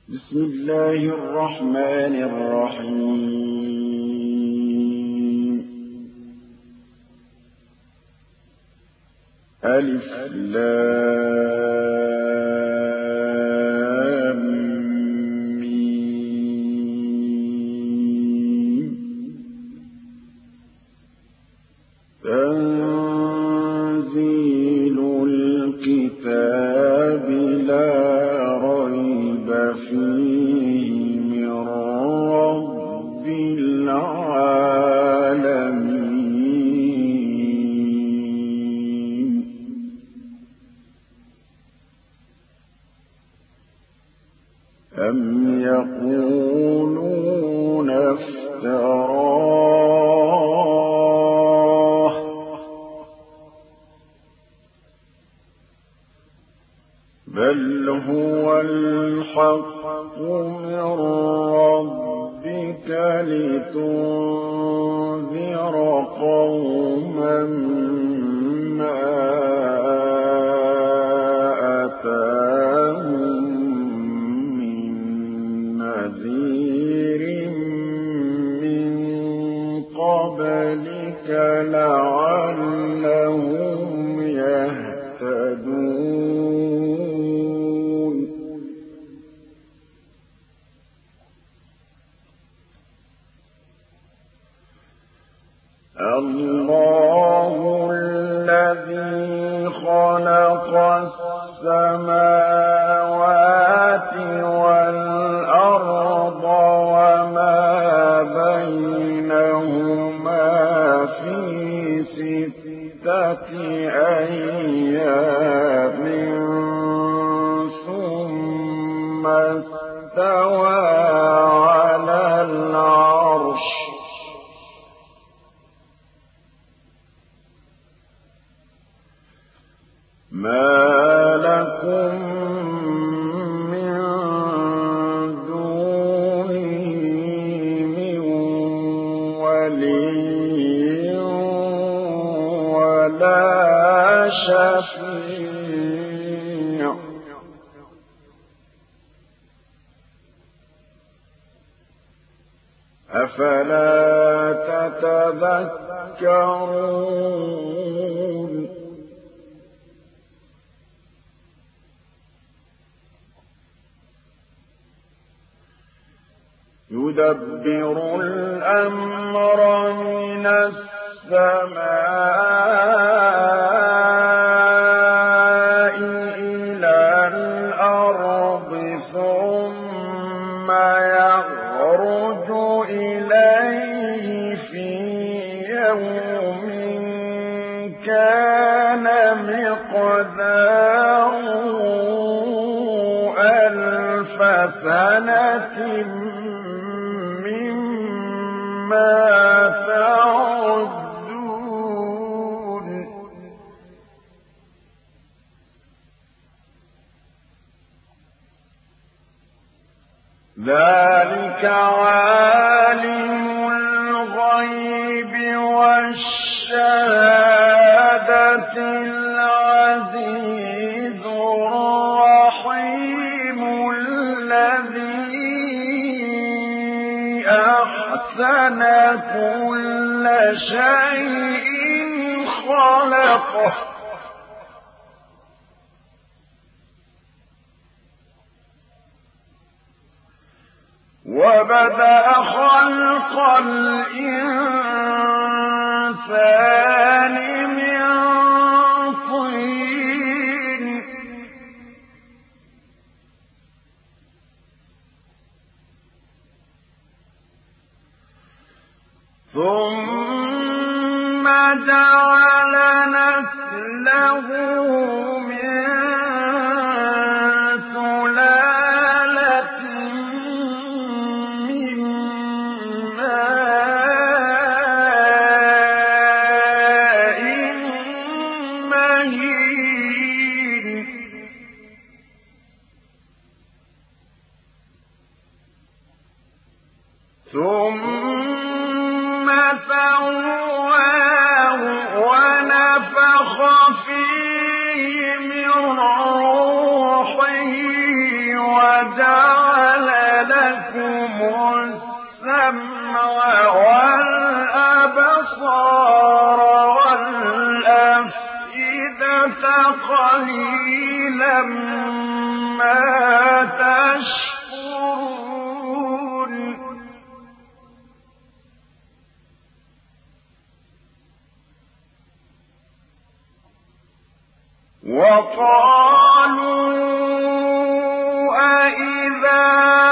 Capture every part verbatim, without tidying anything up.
بسم الله الرحمن الرحيم. ألف لام ميم. تنزيل الكتاب لا ريب فيه من رب العالمين. أم يقولون افتراه بل هو الحق من ربك لتنذر قوما ما أتاهم من نذير من قبلك لعلهم يهتدون. الله الذي خلق السماوات والأرض وما بينهما في ستة أيام ثم استوى على العرش. ما لكم من دونه من ولي ولا شفيع أفلا تتذكرون. يدبر الأمر من السماء إلى الأرض ثم يخرج إليه في يوم كان مقداره ألف سنة مما تعدون. ذلك عالم الغيب والشهادة العزيز الرحيم الذي أحسن كل شيء خلقه وبدأ خلق الإنسان من طين ثم جعل نسله من سلالة من ماء مهين ثم سواه ونفخ فيه من روحه وجعل لكم السمع والأبصار والأفئدة قليلا ما تشكرون وقالوا أإذا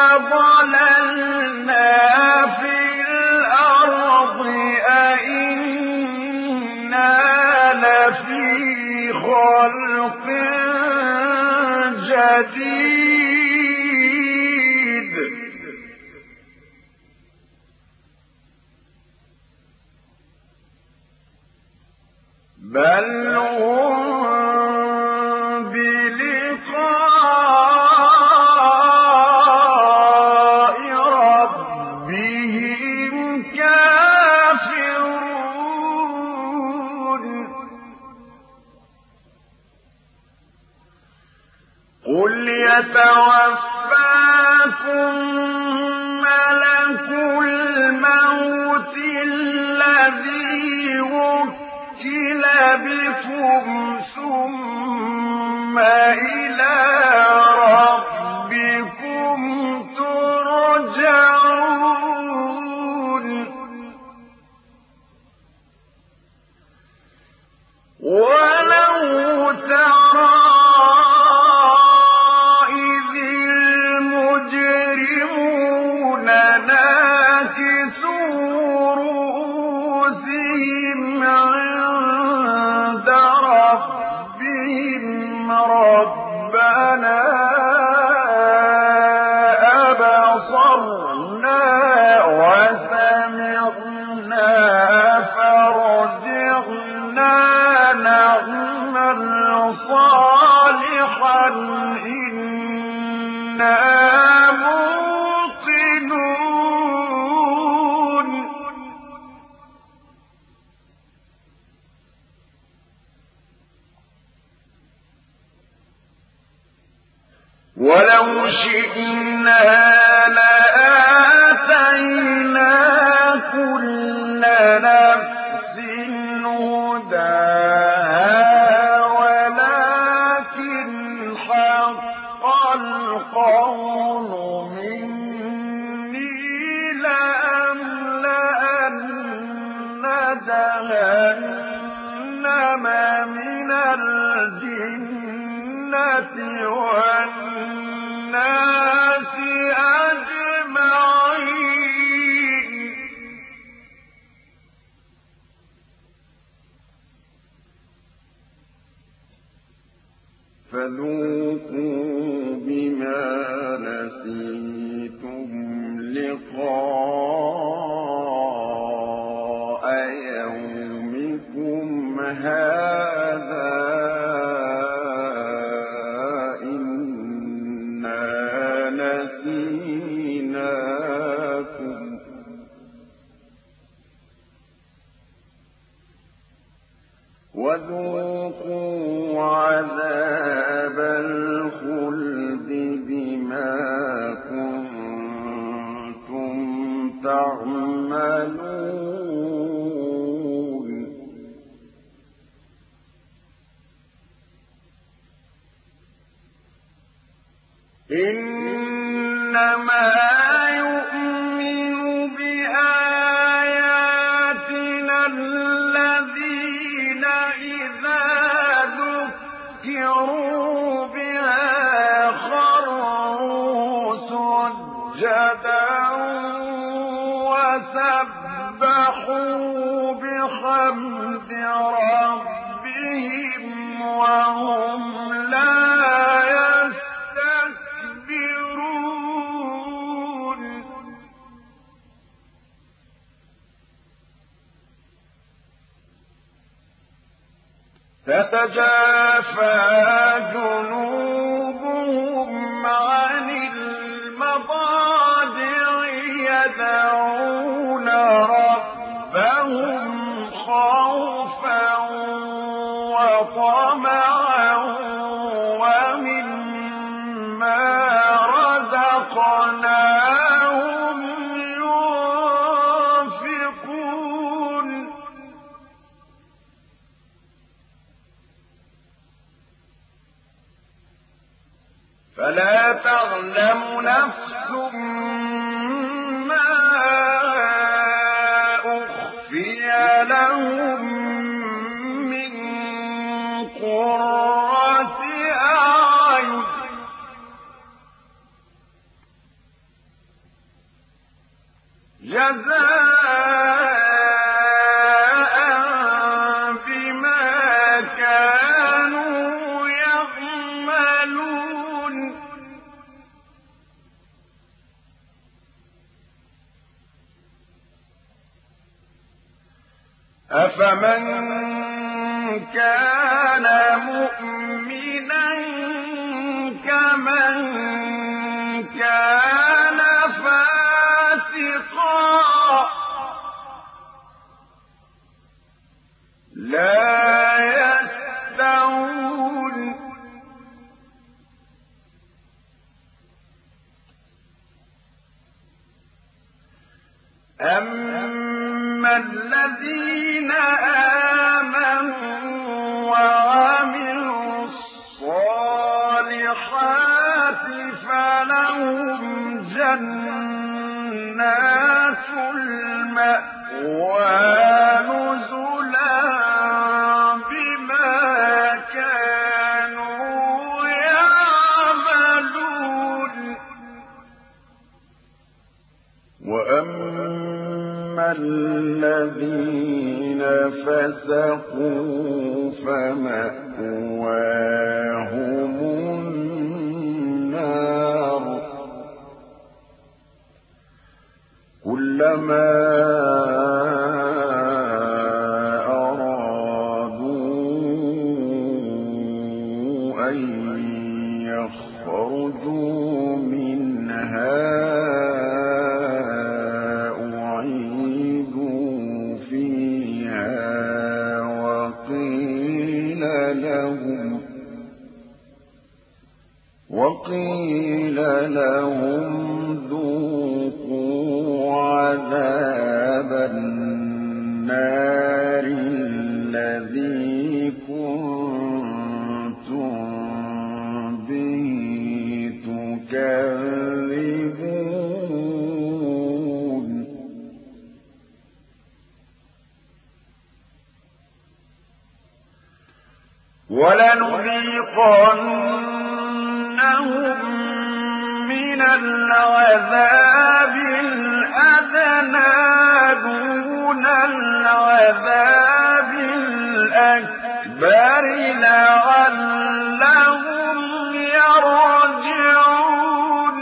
ضللنا في الأرض أإنا لفي خلق جديد بل هم بلقاء ربهم كافرون قل يتوفاكم ملك الموت الذي وكل بكم ثم إلى ربكم ترجعون ولو ترى إذ المجرمون ناكسوا رؤوسهم عند ربهم ربنا أبصرنا وسمعنا فارجعنا نعمل صالحا إنا موقنون ولو شئنا لآتينا كل نفس هداها ولكن حق القول مني لأملأن جهنم من الجنة والناس أجمعين فذوقوا بما نسيتم لقاء يومكم هذا إنا نسيناكم وذوقوا عذاب الخلد بما كنتم تعملون إنما يؤمن بآياتنا الذين إذا ذكروا بها خروا سجدا وسبحوا بحمد ربهم وهم لا يستكبرون تتجافى جنوبهم عن المضاجع يدعون ربهم خوفا وطمعا ومما رزقناهم تعلم نفس ما أخفي لهم من قرة أعين جزاء بما كانوا يعملون أفمن كان مؤمنا كمن كان فاسقا لا يستوون أما الذين آمنوا وعملوا الصالحات فلهم جنات المأوى نزلا بما كانوا يعملون وأما الذين فسقوا فمأواهم النار كلما أرادوا أن يخرجوا منها أعيدوا فيها وقيل لهم وقيل لهم ذوقوا عذاب النار الذي كنتم به تكذبون ولنذيقنهم من العذاب الأدنى دون العذاب الأكبر لعلهم يرجعون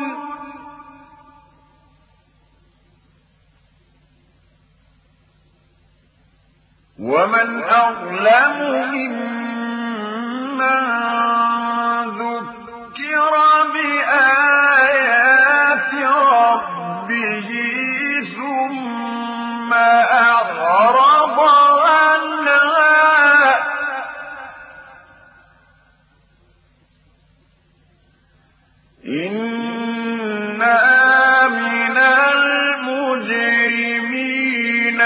ومن أظلم ممن ذكر بآيات ربه ثم أعرض عنها إنا من المجرمين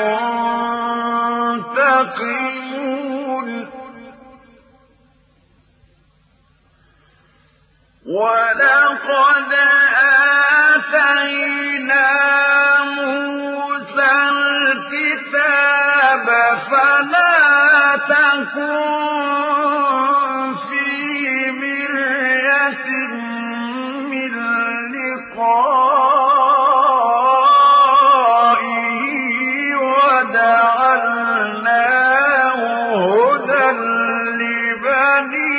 منتقمون ولقد آتينا موسى الكتاب فلا تكن في مرية من لقائه وجعلناه هدى لبني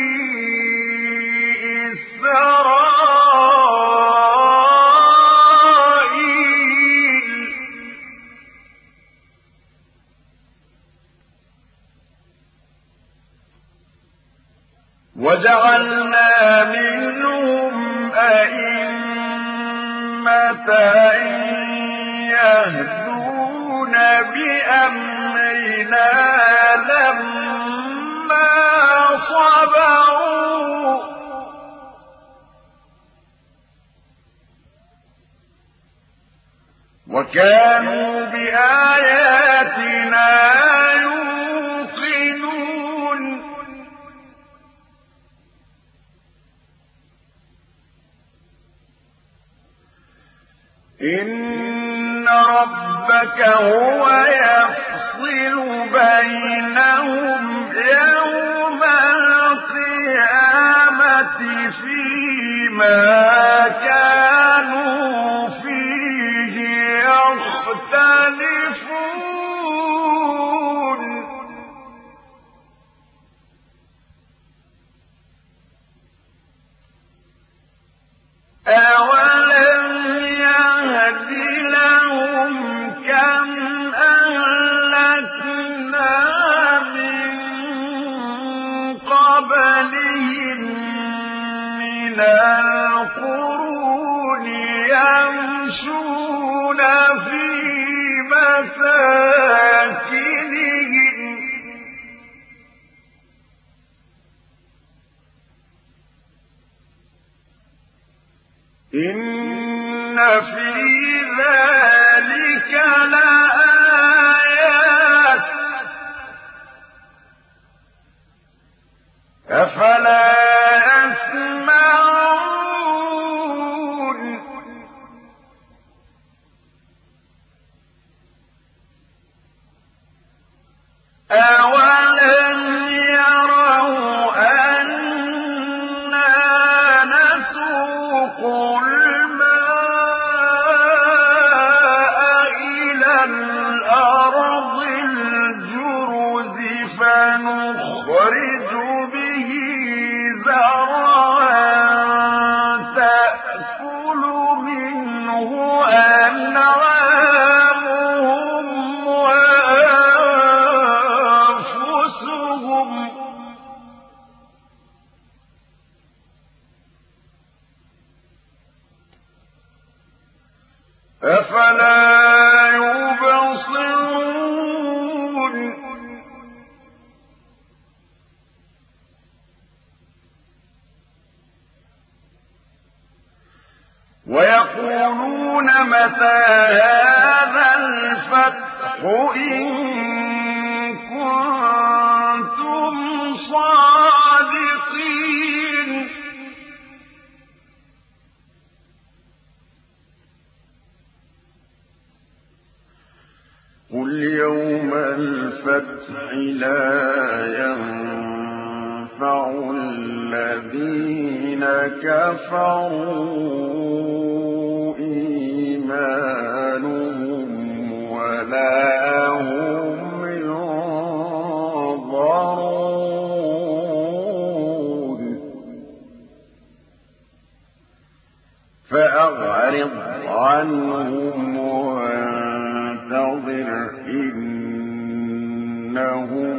وجعلنا منهم أئمة يهدون بأمرنا لما صبروا وكانوا بآياتنا يوقنون. إن ربك هو يفصل بينهم يوم القيامة فيما كانوا فيه يختلفون أولم يهد لهم كم أهلكنا من قبلهم من القرون يمشون في مساكنهم إن في ذلك لآيات أفلا يسمعون أولم يروا أنا نسوق الماء إلى الأرض الجرز فنخرج به زرعا تأكل منه أنعامهم وأنفسهم أفلا يبصرون ويقولون متى هذا الفتح إن كنتم صادقين قل يوم الفتح لا ينفع الذين كفروا إيمانهم ولا هم ينظرون فأعرض عنهم وانتظر إنهم